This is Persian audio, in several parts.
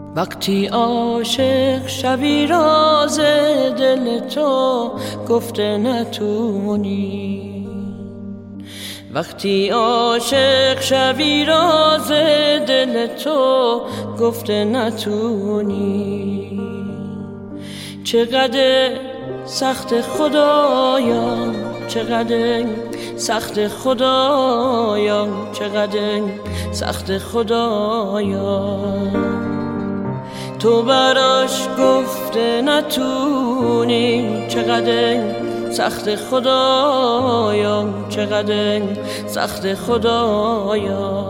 وقتی عاشق شوی راز دل تو گفته نتونی، وقتی عاشق شوی راز دل تو گفته نتونی. چقدر سخت خدایا، چقدر سخت خدایا، چقدر سخت خدایا، تو براش گفته نتونی. چقدر سخت خدایا، چقدر سخت خدایا،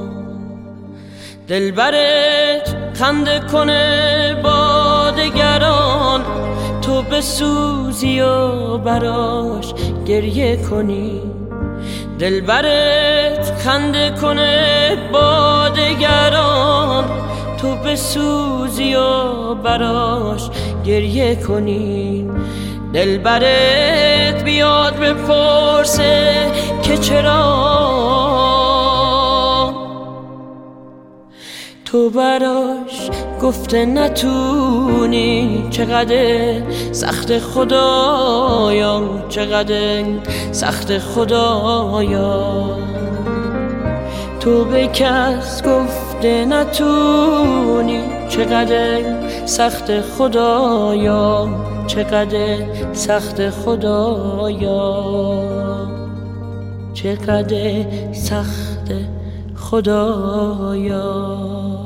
دلبرت خنده کنه با دگران، تو بسوزی و براش گریه کنی. دلبرت خنده کنه با دگران، تو بسوزی و براش گریه کنی. دلبرت بیاد بپرسه که چرا تو براش گفته نتونی. چقدر سخت خدایا، چقدر سخت خدایا، تو به کس گفته نتونی. چقدر سخت خدایا، چقدر سخت خدایا، چقدر سخت خدایا.